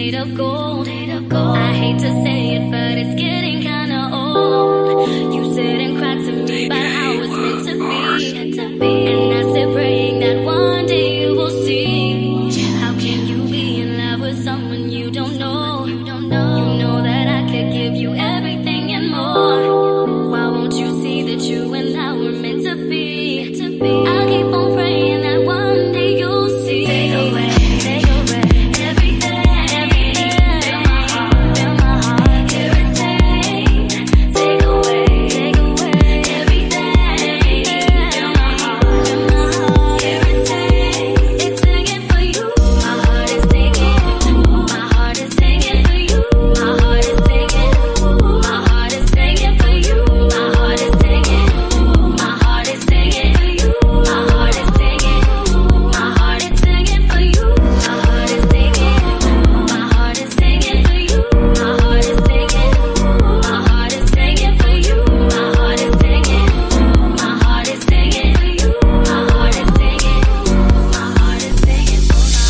made of gold. I hate to say it, but it's getting kinda old. You sit and cry to me about how it's meant to be, and I sit praying that one day you will see. How can you be in love with someone you don't know? You know that I could give you everything and more. Why won't you see that you and I were meant to be? I keep on praying that one day you'll see. Take away everything. Fill my heart, everything. Take away everything. Fill my heart, everything. It's singing for you. My heart is singing. My heart is singing for you. My heart is singing. My heart is singing for you. My heart is singing. My heart is singing for you. My heart is singing. My heart is singing for you. My heart is singing. My heart is singing for you. My heart is singing. My heart is singing for you. My heart is singing. My heart is singing for you. My heart is singing. My heart is singing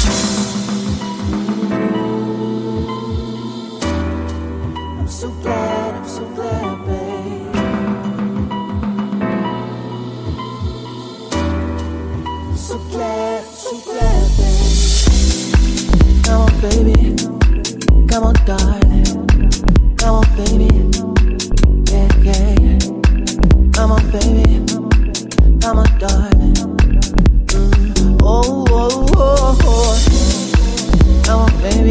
I'm so glad, babe. So glad, babe. Come on, baby. Come on, darling. Come on, baby. Yeah. Come on, baby. Come on, darling. Oh. Come on, baby.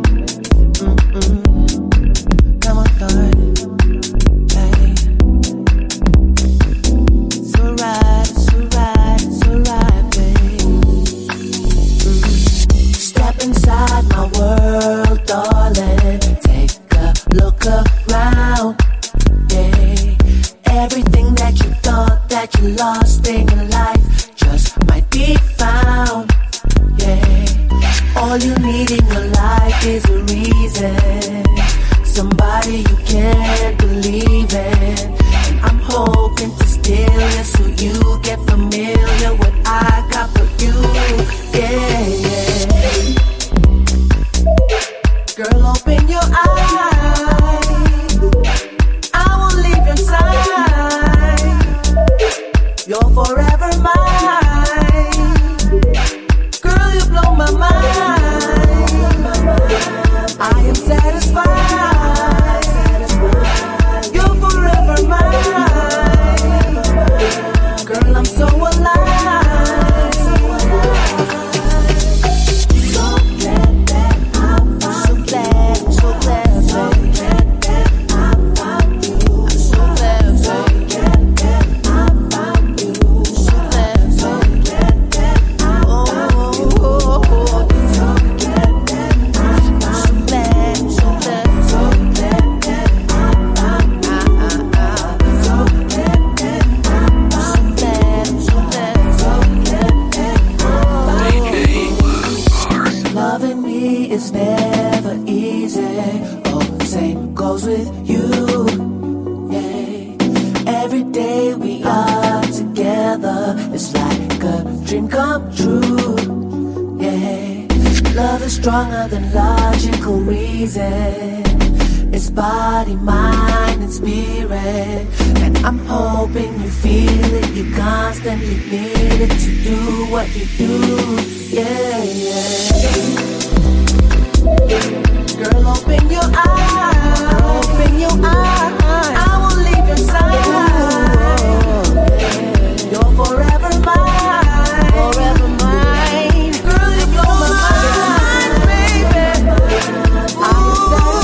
Come on, darling. Hey. It's alright, babe. Step inside my world, darling. Take a look around. Yeah. Everything that you thought that you lost in your life just might be found. Yeah. All you need in your life is a reason. Somebody you can believe in. And I'm hoping to steal you so you get familiar with what I got for you. Yeah. Girl, open your eyes. I won't leave your side. You're forever mine. Girl, you blow my mind. I am satisfied. You're forever mine. Girl, I'm so alive. So glad that I found you. So glad that I found you. I'm so glad that I found you. So glad that I found you. So glad that I found you. So glad Loving me is never easy. Oh, same goes with you. Yeah. Every day we are together, it's like a dream come true. Yeah. Love is stronger than logical reason. It's body, mind, and spirit. And I'm hoping you feel it. You constantly need it to do what you do. Yeah. Girl, open your eyes. Open your eyes. I won't leave your side. You're forever mine. Forever mine. Girl, you blow my mind, baby. I'm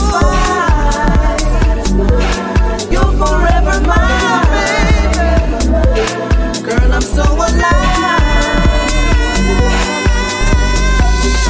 satisfied. You're forever mine, baby. Girl, I'm so alive.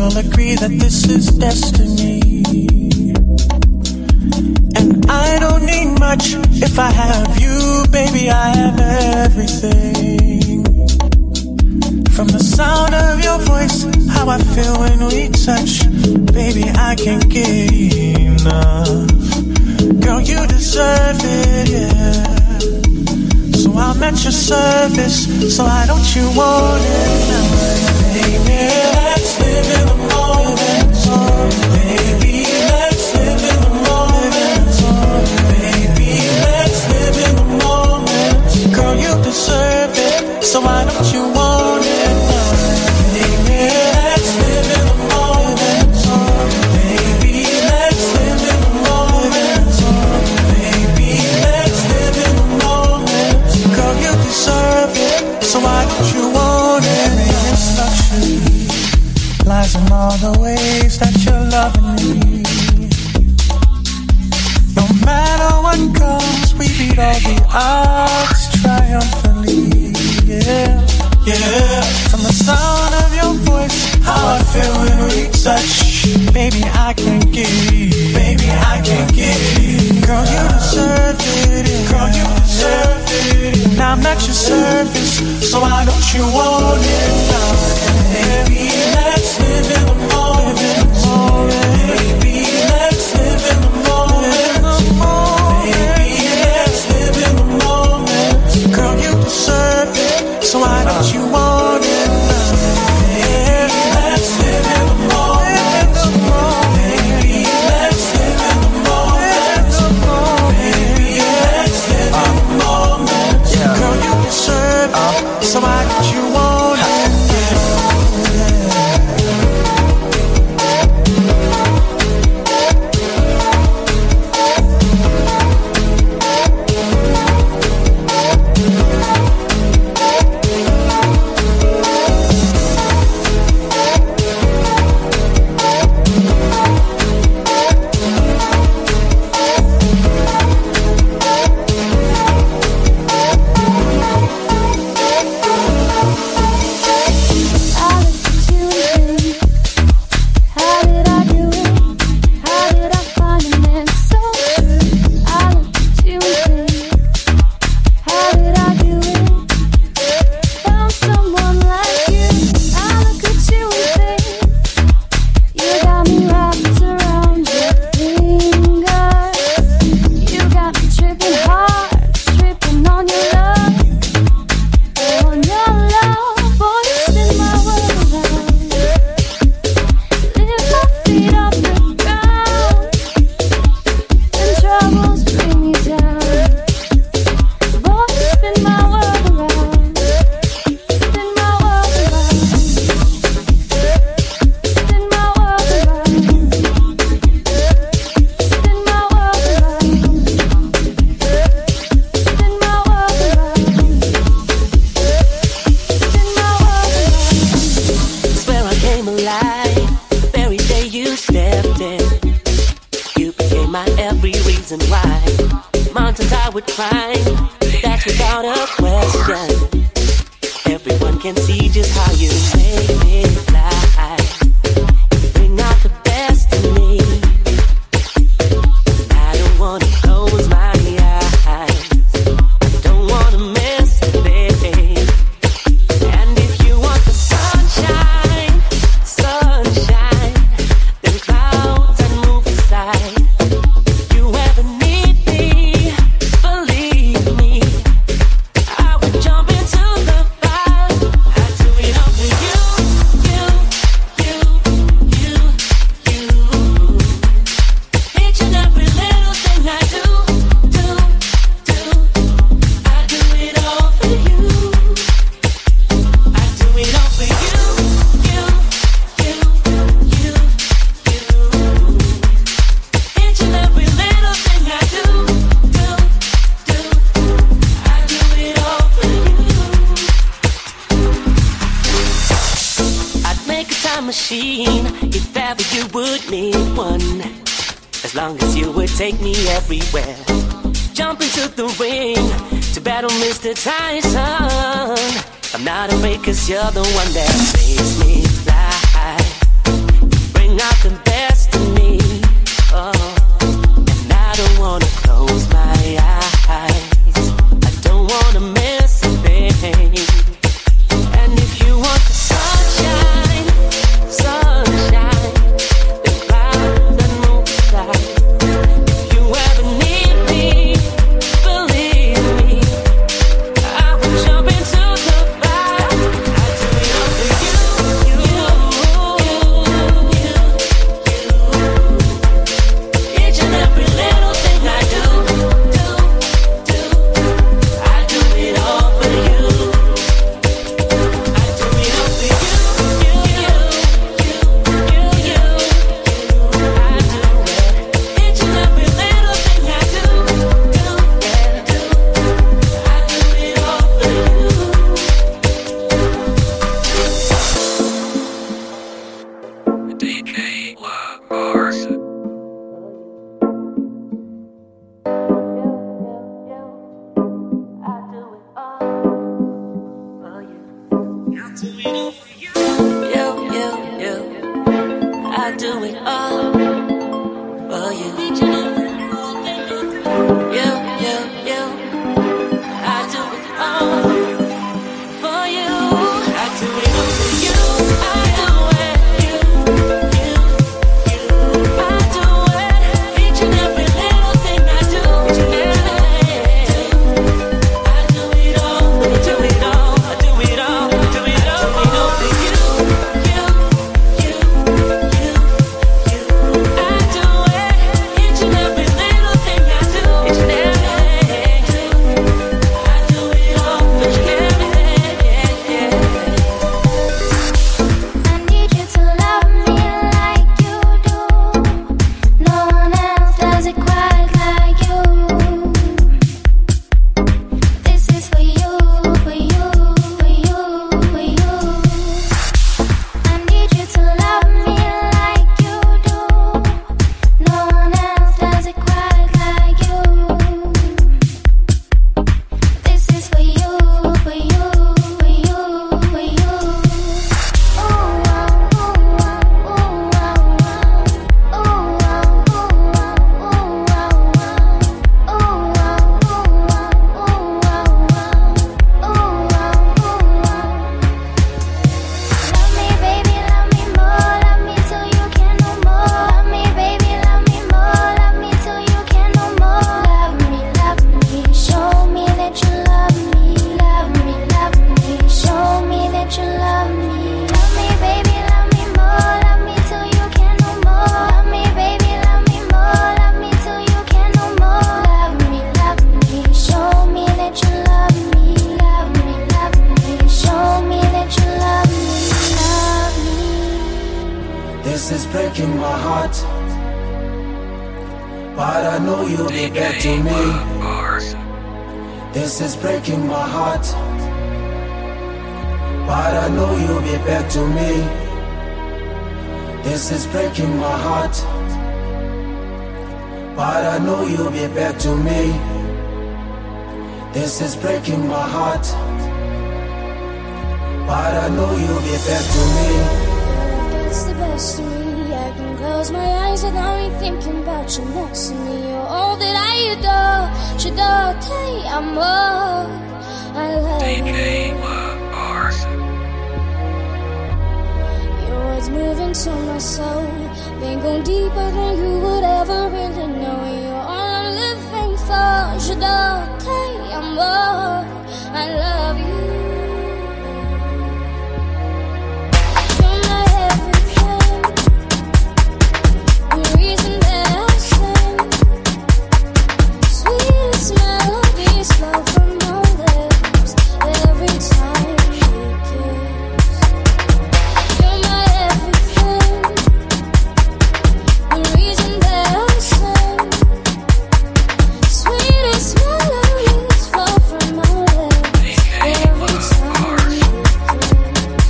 all agree that this is destiny. And I don't need much if I have you, baby, I have everything. From the sound of your voice, how I feel when we touch, baby, I can't get enough. Girl, you deserve it, yeah. So I'm at your service, so why don't you want it now? Baby, let's live in the moment. Baby, let's live in the moment. Baby, let's live in the moment. Girl, you deserve it, so why don't you want it now? Baby, let's live in the moment. Baby, let's live in the moment. Baby, let's live in the moment. Girl, you deserve it, so why don't you want it? This luxury lies in all the ways that you're loving me. No matter what comes, we beat all the odds triumphantly. Yeah, yeah. From the sound of your voice, how I feel when we touch, baby, I can't get it. Baby, I can't get it. Girl, you deserve it. Girl, you deserve it. Now I'm at your service, so why don't you want it now? Baby, let's live in the moment. Baby, let's live in the moment. Baby, let's live in the moment. Girl, you deserve it, so why don't you want it now? Baby, let's live in the moment. Baby, let's live in the moment. Baby, let's live in the moment. Girl, you deserve it, so why don't you want it? machine, if ever you would need one. As long as you would take me everywhere. Jump into the ring to battle Mr. Tyson. I'm not afraid 'cause you're the one that makes me fly. I do it all for you. You, I do it all for you. I do it all for you. I do it, you. I do it, each and every little thing I do. Each and every I do it all, I do it all, I do it all, I do it all for you. I do it, each and every little thing I do. Each and every I do it all for each and everything. I need you to love me like you do. No one else does it quite like you. This is for you, for you, for you, for you. I need you to love me like you do. No one else does it quite like you. This is for you, for you, for you, for you. Love me, baby, love me more. Love me till you can no more. Love me, baby, love me more. Love me till you can no more. Love me, show me that you love me. Love me, show me that you love me. Love me, baby, love me more. Love me till you can no more. Love me, baby, love me more. Love me till you can no more. Love me, show me that you love me. Love me, show me that you love me. Love me. This is breaking my heart, but I know you'll be back to me. This is breaking my heart, but I know you'll be back to me. This is breaking my heart, but I know you'll be back to me. This is breaking my heart, but I know you'll be back to me. It's the best of me. I can close my eyes without me thinking about you next to me. You're all that I adore. J'adore tes amours. I love you. Your words move into my soul. They go deeper than you would ever really know. You're all I'm living for. J'adore tes amours. I love you. You're my everything. The reason that I sing. Sweetest melodies flow from your lips every time you kiss. You're my everything. The reason that I sing. Sweetest melodies flow from my lips every time you kiss.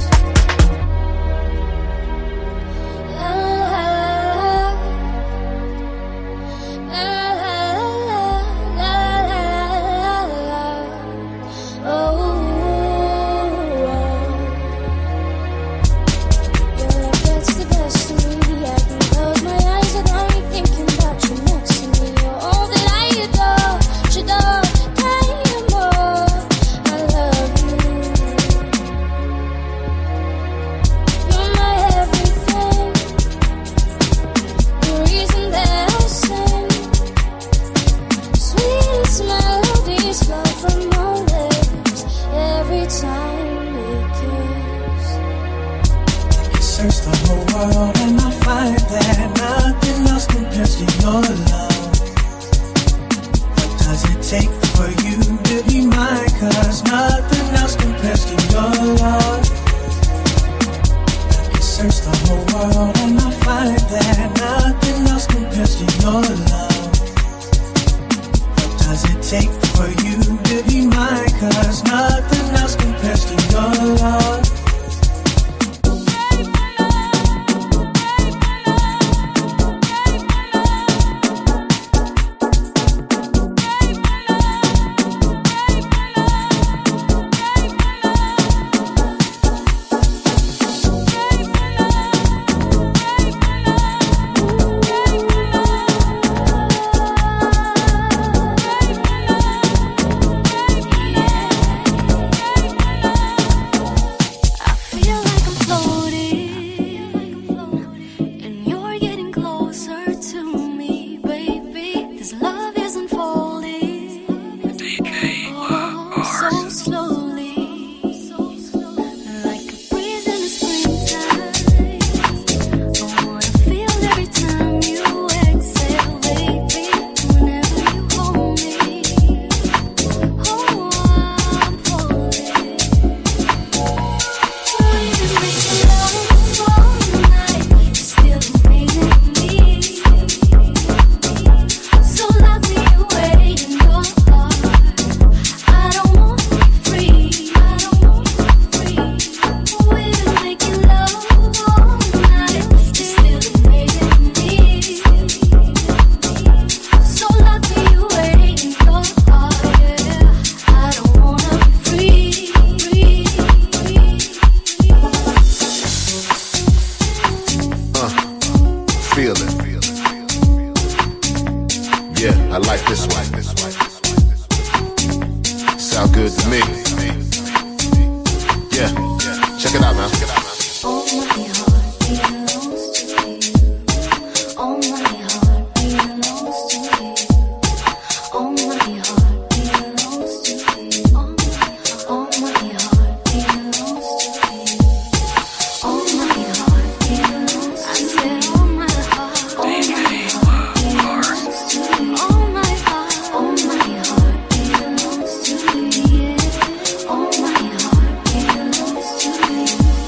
La la la la la la la. Oh, your love gets the best of me. I can close my eyes without me thinking about you next to me. You're all that I adore. J'adore tes amours. I love you. You're my everything. The reason that I sing. Sweetest melodies flow from my lips every time we kiss. Search the whole world and I find that nothing else compares to your love. What does it take for you to be mine? 'Cause nothing else compares to your love. I can search the whole world and I find that nothing else compares to your love. What does it take for you to be mine? 'Cause nothing else compares to your love. Yeah, I like this one. Sound good to me. Yeah, check it out, man. All my heart belongs to you. All my heart belongs to you. All my heart belongs to you. All my heart belongs to you. All my heart belongs. I said all my heart. All my heart belongs to you. All my heart. All my heart belongs to you. Yeah. All my heart belongs to you.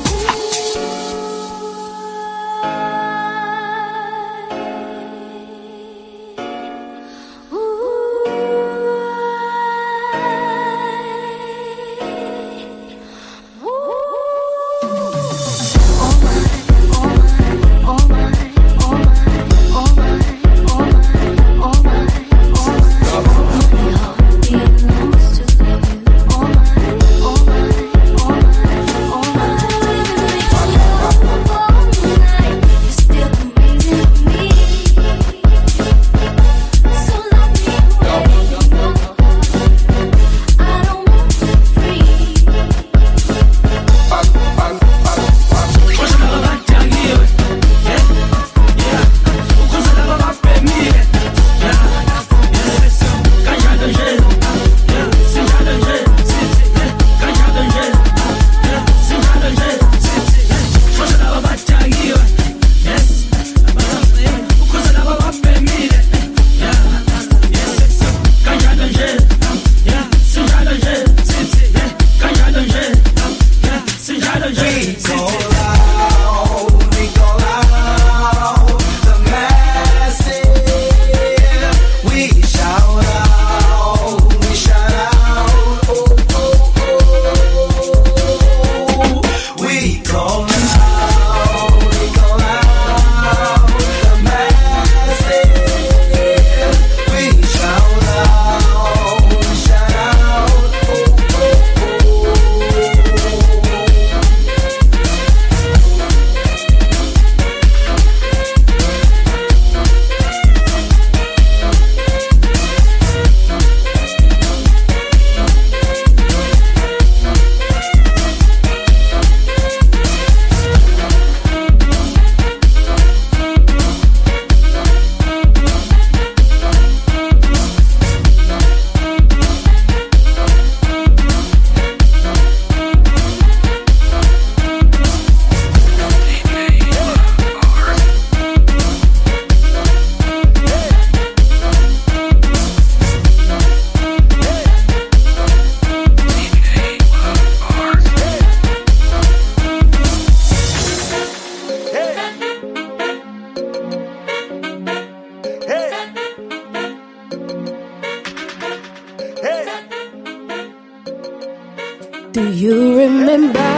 Do you remember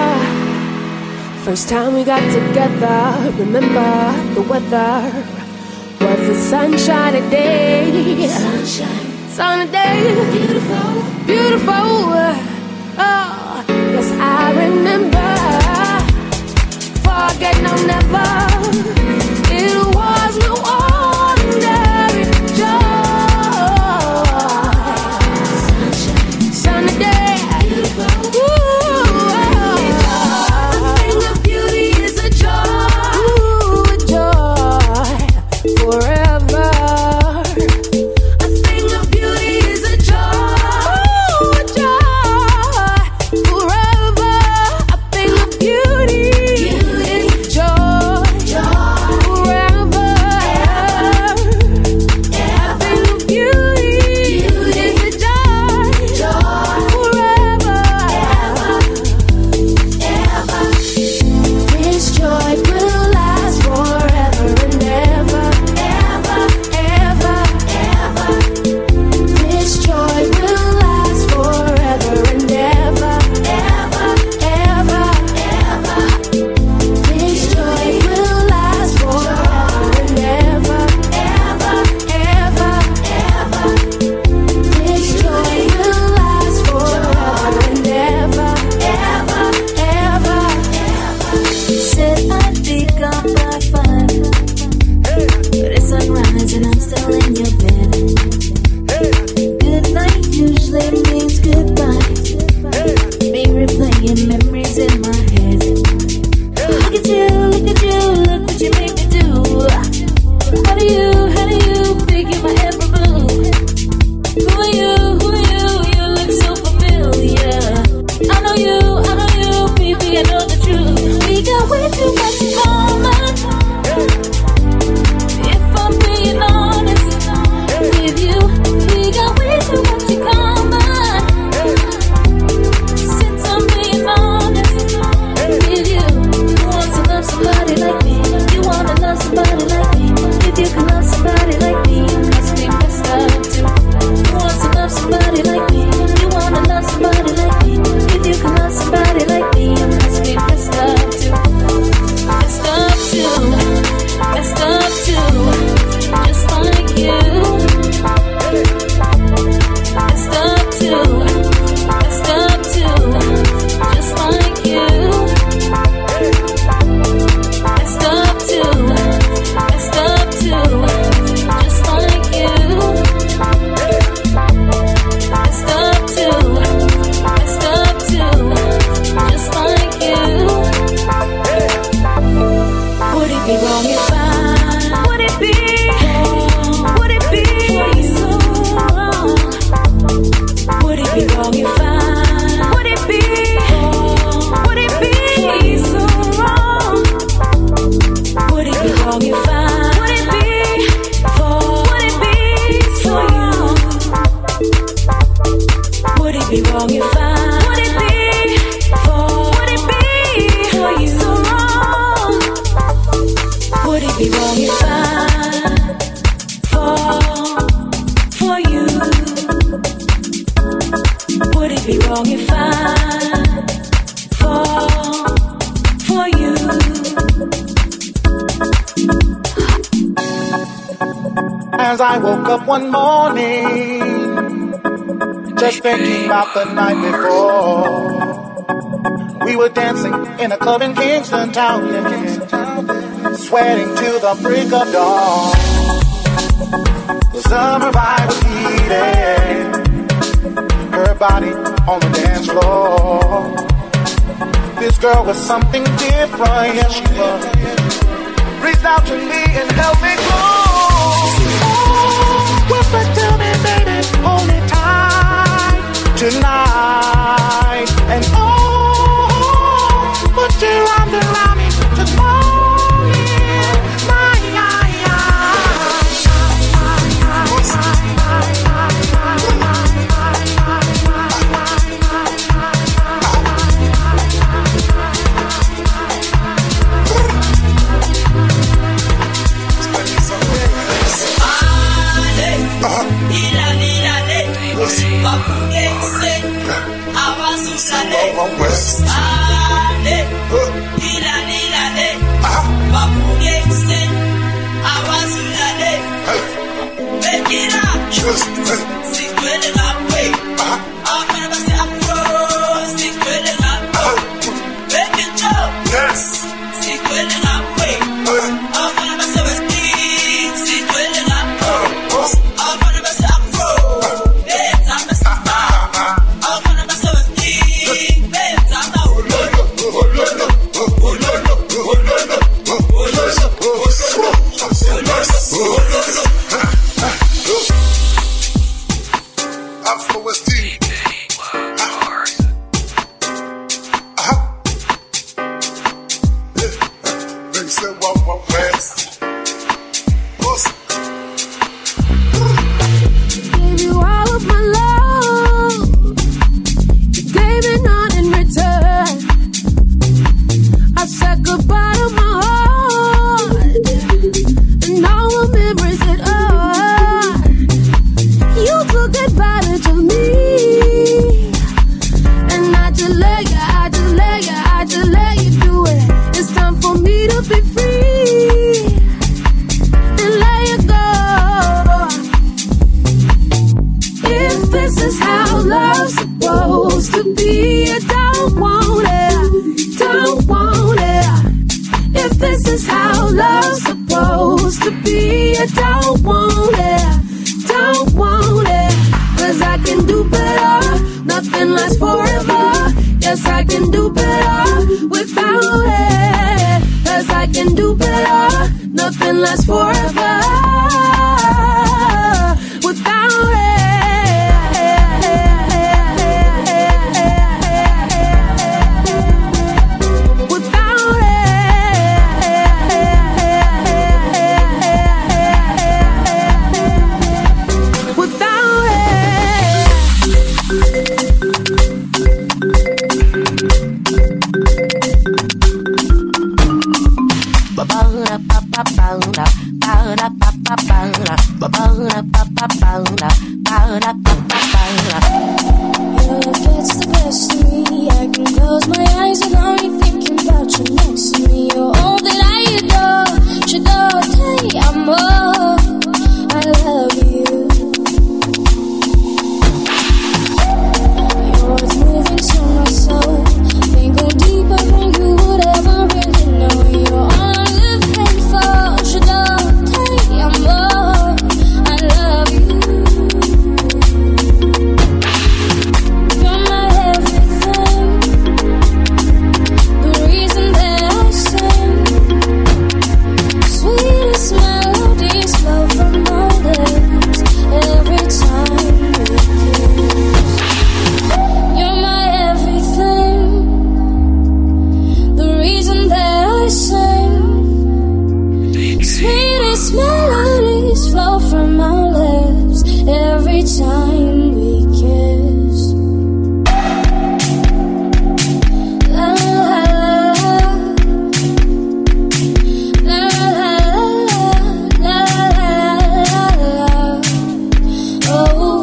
first time we got together? Remember the weather was a sunshiny day. Sunny day, beautiful, beautiful. Oh, yes, I remember. Forget no never. It was no ordinary joy. Sunny day. Joy. it be wrong if I? Would it be? Would it be so wrong? Would it be wrong if I? Would it be? Would it be so wrong? Would it be wrong if I? Would it be? Would it be so wrong? Would it be wrong if I? Would it be? Would it be for you so wrong? Would it be wrong if I fall for you? Would it be wrong if I fall for you? As I woke up one morning, just thinking about the night before, we were dancing in a club in Kingston Town, sweating till the break of dawn. The summer vibe was heated, her body on the dance floor. This girl was something different, yes she was. Reached out to me and held me close. Oh, whisper to me, baby, hold me tight tonight. And oh, put your arms around me, just hold me, my every time we kiss. La la la la la la. Oh,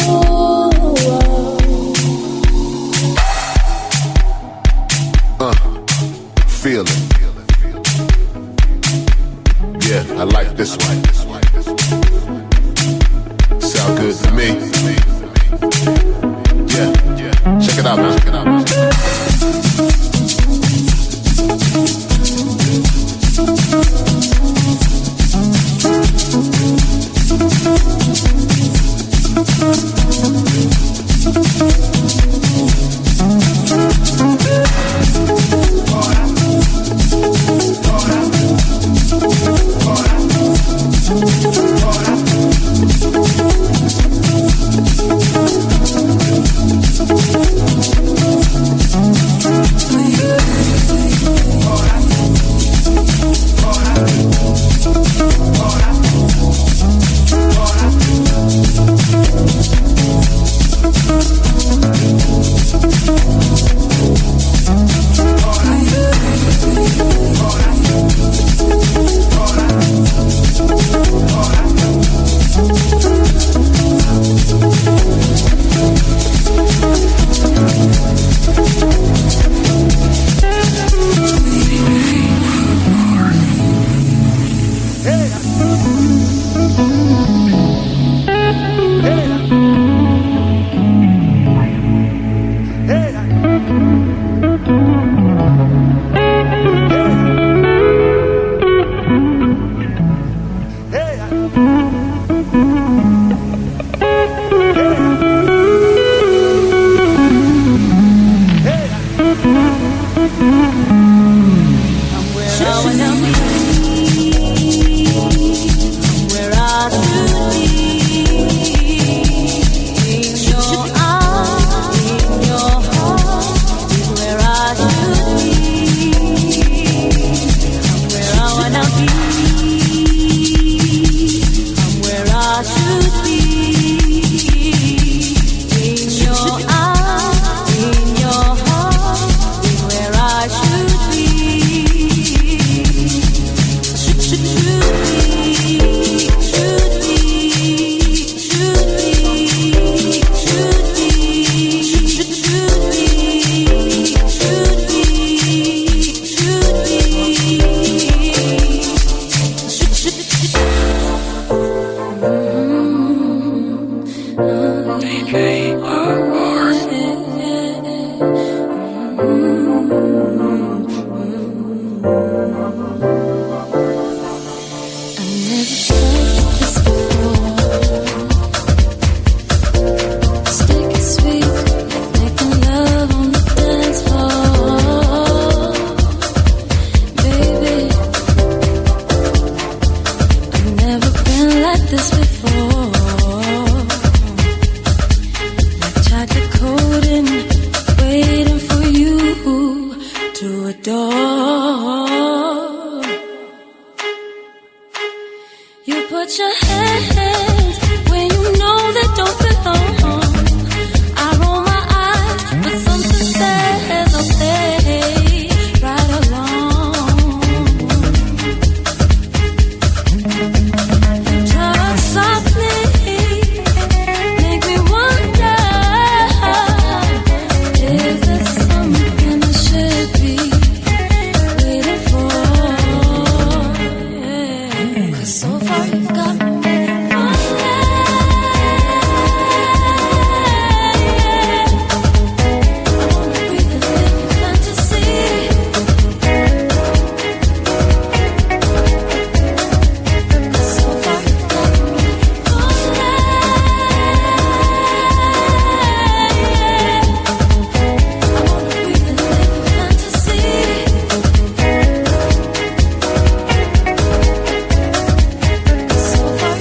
feel it. Yeah, I like this one. Sound good to me. Yeah, check it out, man. Check it out, man. so far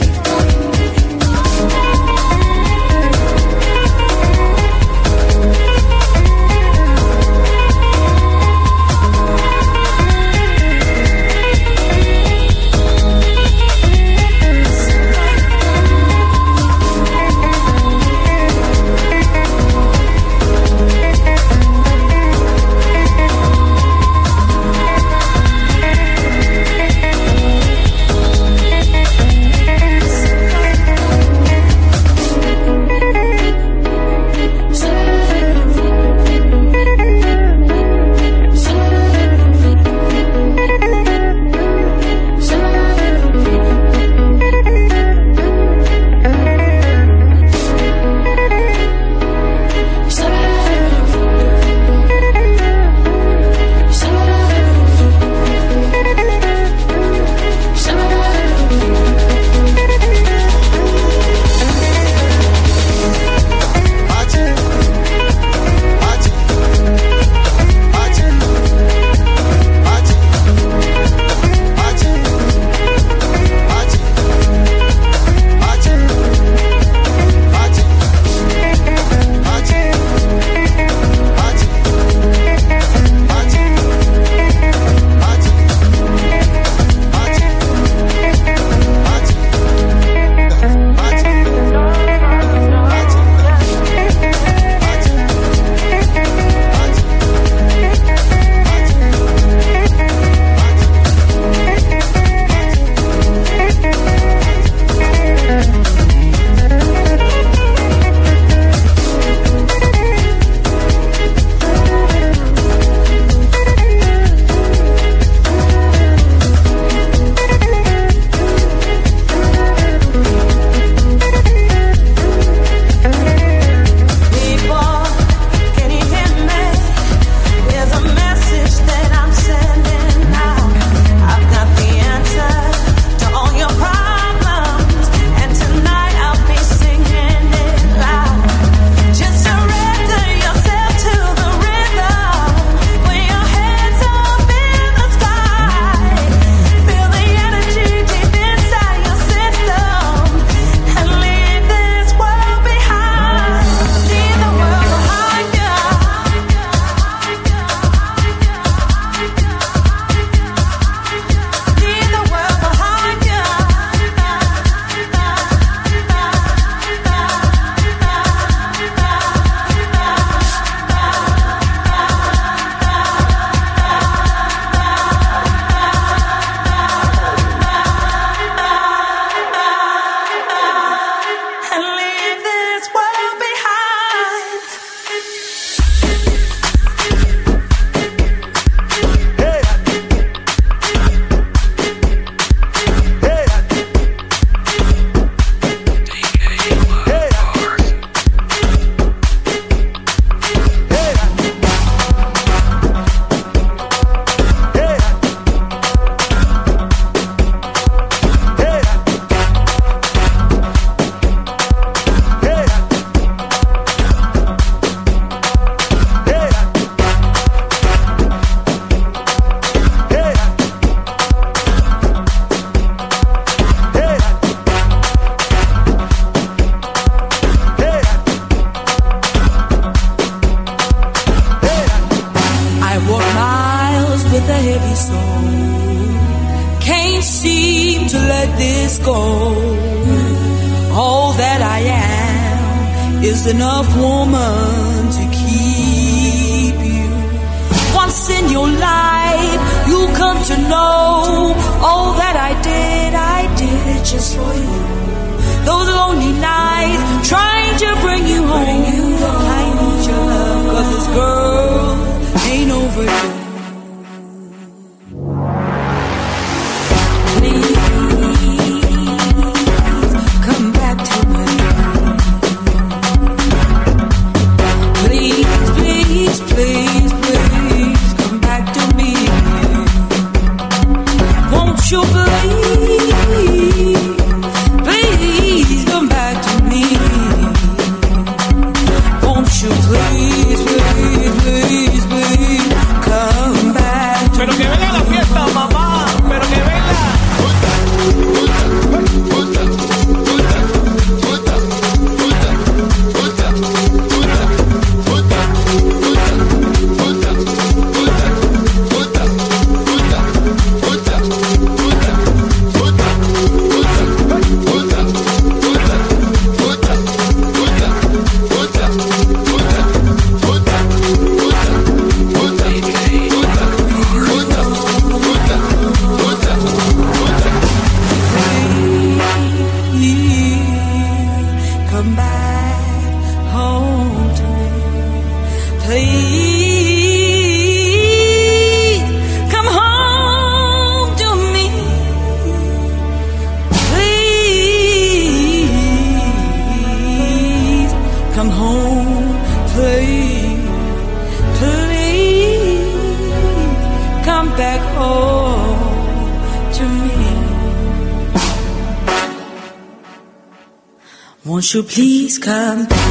seem to let this go. All that I am is enough, woman, to keep you. Once in your life, you'll come to know all that I did it just for you. Those lonely nights, trying to bring you home. I need your love, 'cause this girl ain't over you. Won't you please come back?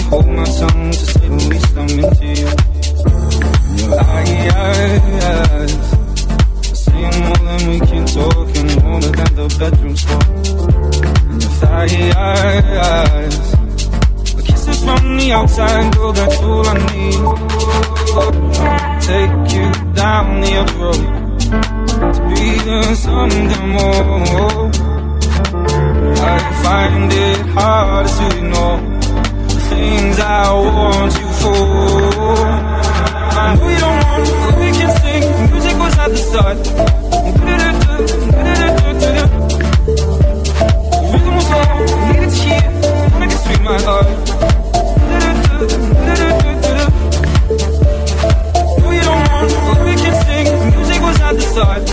hardly hold my tongue, to say the least. I'm into you. In your eyes, saying more than we can talk, and older than the bedroom talk. In your thighs, the kisses from the outside, girl, that's all I need. Take you down the other road to be the something more. I find it hard to ignore the things I want you for. I know you don't want, but we can sing. Music was at the start. The rhythm was all needed to hear. Wanna get sweet, my heart. No, you don't want, but we can sing. Music was at the start.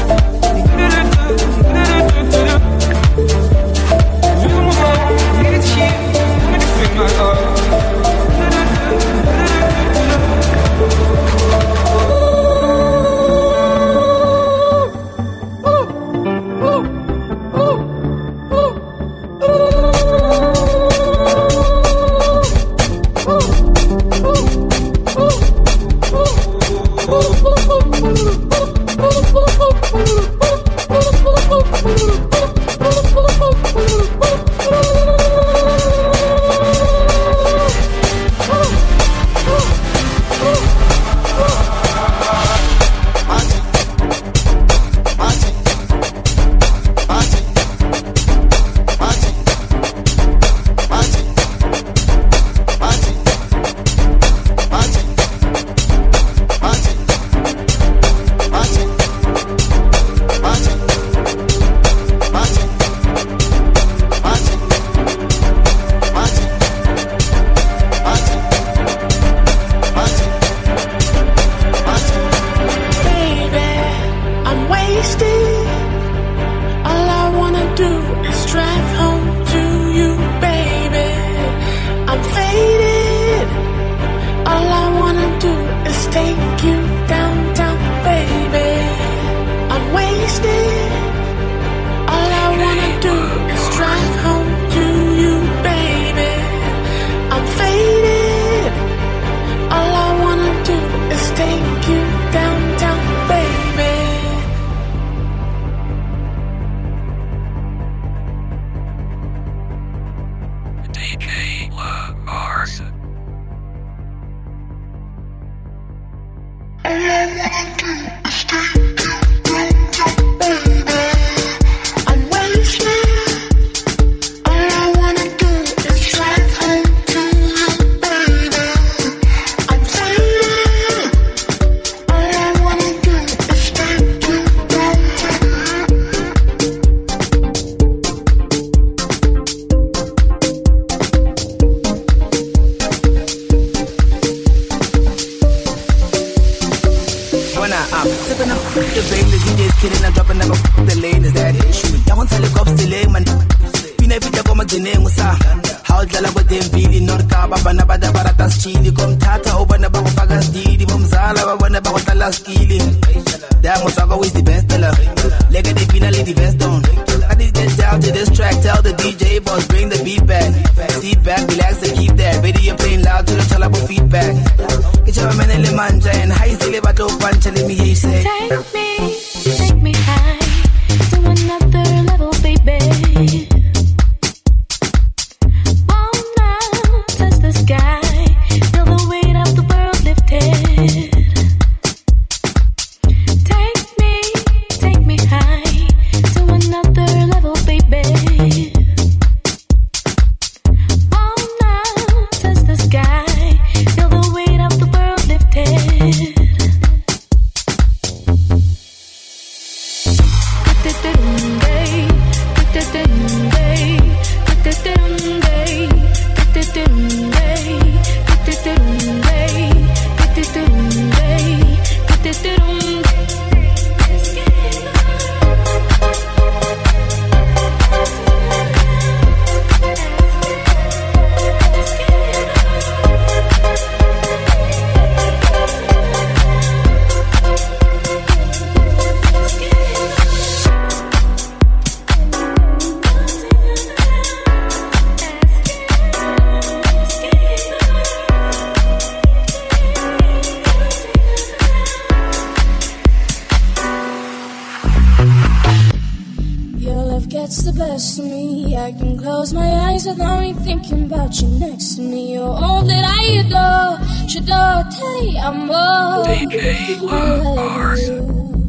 Needed to hear. Wanna get sweet, my heart. I can close my eyes without me thinking about you next to me. You're all that I adore. J'adore, te amo. I love you.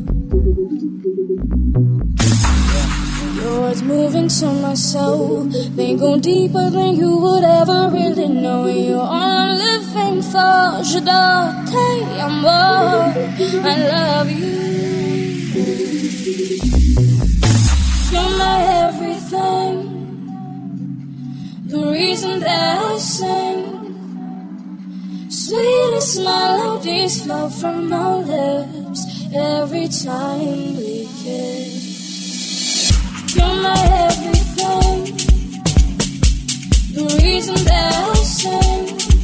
Your words moving to my soul. They go deeper than you would ever really know. You're all I'm living for. J'adore, te amo. I love you. You're my everything, the reason that I sing. Sweetest melodies flow from our lips every time we kiss. You're my everything, the reason that I sing.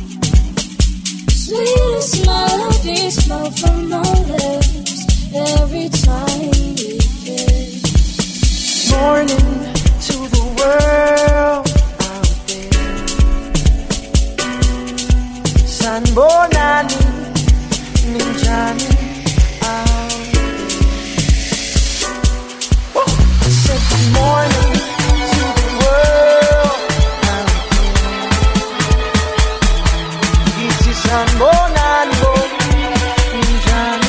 Sweetest melodies flow from our lips every time we kiss. Morning to the world out there. San Bonani, Ninjani out there. I said good morning to the world out there. This is San Bonani, Ninjani.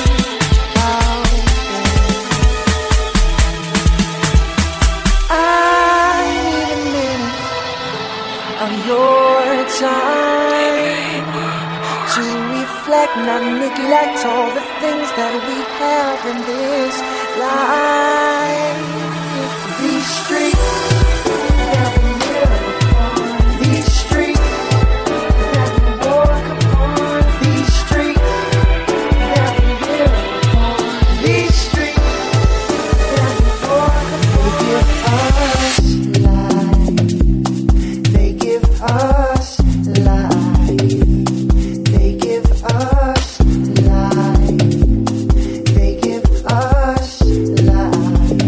Your time to reflect, not neglect all the things that we have in this life. These streets that we live upon, these streets that we walk upon, these streets that we live upon, these streets that we walk upon. They give us life. They give us life. They give us life.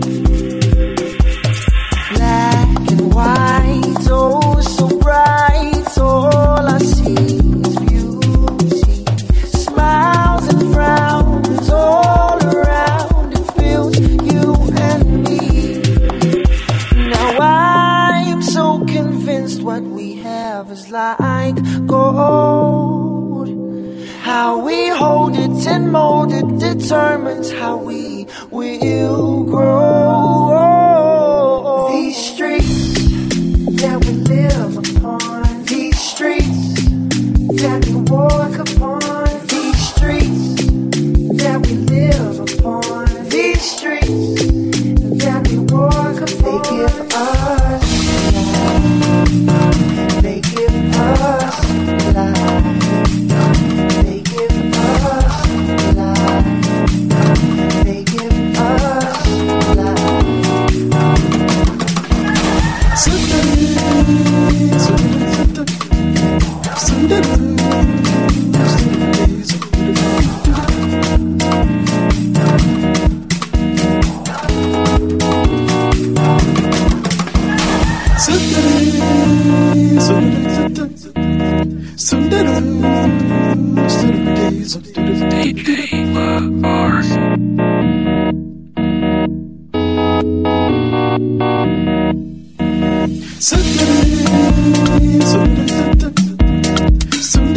Black and white, oh so bright. All I see is beauty. Smiles and frowns all around. It builds you and me. Now I'm so convinced what we have is like gold. How we hold it and mold it determines how we will grow. These streets that we live upon, these streets that we walk upon, these streets that we live upon, these streets that we walk upon. They give us life. They give us life. They give us life. They give us life. Sunday,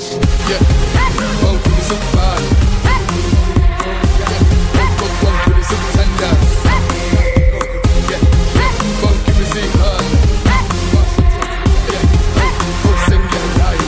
Yeah, bunk with the super. Yeah, bunk with the super tender. Yeah, bunk with the super. Yeah, bunk sing your life.